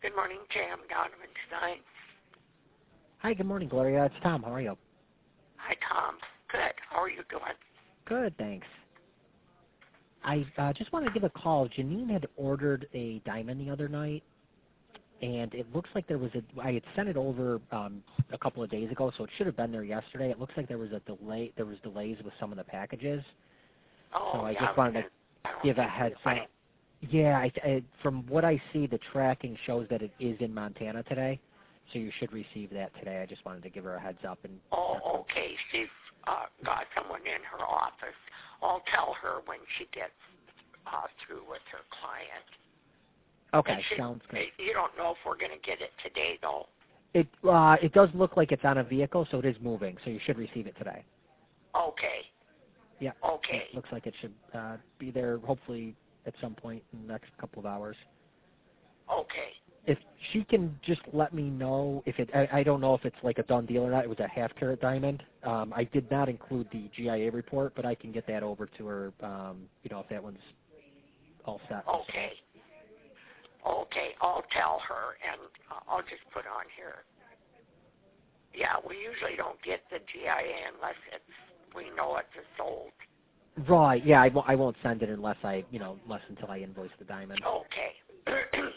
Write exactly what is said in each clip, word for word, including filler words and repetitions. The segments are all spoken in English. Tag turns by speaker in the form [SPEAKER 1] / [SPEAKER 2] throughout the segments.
[SPEAKER 1] Good morning, Jam Donovan Stein.
[SPEAKER 2] Hi, good morning, Gloria. It's Tom. How are you?
[SPEAKER 1] Hi, Tom. Good. How are you doing?
[SPEAKER 2] Good, thanks. I uh, just wanted to give a call. Janine had ordered a diamond the other night, and it looks like there was a. I had sent it over um, a couple of days ago, so it should have been there yesterday. It looks like there was a delay. There was delays with some of the packages,
[SPEAKER 1] Oh,
[SPEAKER 2] so I
[SPEAKER 1] yeah,
[SPEAKER 2] just wanted to
[SPEAKER 1] I don't
[SPEAKER 2] give a
[SPEAKER 1] think
[SPEAKER 2] heads
[SPEAKER 1] anybody-
[SPEAKER 2] up. Yeah, I, I, from what I see, the tracking shows that it is in Montana today, so you should receive that today. I just wanted to give her a heads up. And
[SPEAKER 1] Oh, okay. She's uh, got someone in her office. I'll tell her when she gets uh, through with her client.
[SPEAKER 2] okay,
[SPEAKER 1] She,
[SPEAKER 2] sounds good.
[SPEAKER 1] You don't know if we're going to get it today, though.
[SPEAKER 2] It uh, it does look like it's on a vehicle, so it is moving. So you should receive it today.
[SPEAKER 1] Okay.
[SPEAKER 2] Yeah.
[SPEAKER 1] Okay.
[SPEAKER 2] It looks like it should uh, be there hopefully at some point in the next couple of hours.
[SPEAKER 1] Okay.
[SPEAKER 2] If she can just let me know if it, I, I don't know if it's like a done deal or not. It was a half carat diamond. Um, I did not include the G I A report, but I can get that over to her. Um, you know, if that one's all set.
[SPEAKER 1] Okay. Okay. I'll tell her, and uh, I'll just put on here. Yeah, we usually don't get the G I A unless it's we know it's a sold.
[SPEAKER 2] Right. Yeah. I won't. I won't send it unless I, you know, unless until I invoice the diamond.
[SPEAKER 1] Okay.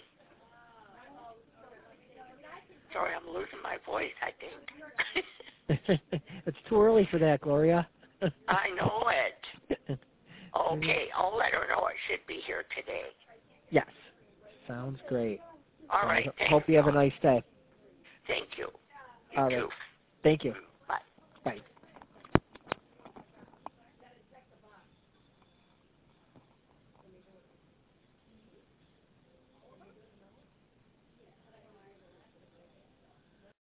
[SPEAKER 1] Sorry, I'm losing my voice, I think.
[SPEAKER 2] It's too early for that, Gloria.
[SPEAKER 1] I know it. Okay, I'll let her know it should be here today.
[SPEAKER 2] Yes. Sounds great.
[SPEAKER 1] All right.
[SPEAKER 2] I
[SPEAKER 1] Thanks,
[SPEAKER 2] hope you have a
[SPEAKER 1] Dawn.
[SPEAKER 2] nice day.
[SPEAKER 1] Thank you. You
[SPEAKER 2] All
[SPEAKER 1] too.
[SPEAKER 2] right. Thank you.
[SPEAKER 1] Bye.
[SPEAKER 2] Bye.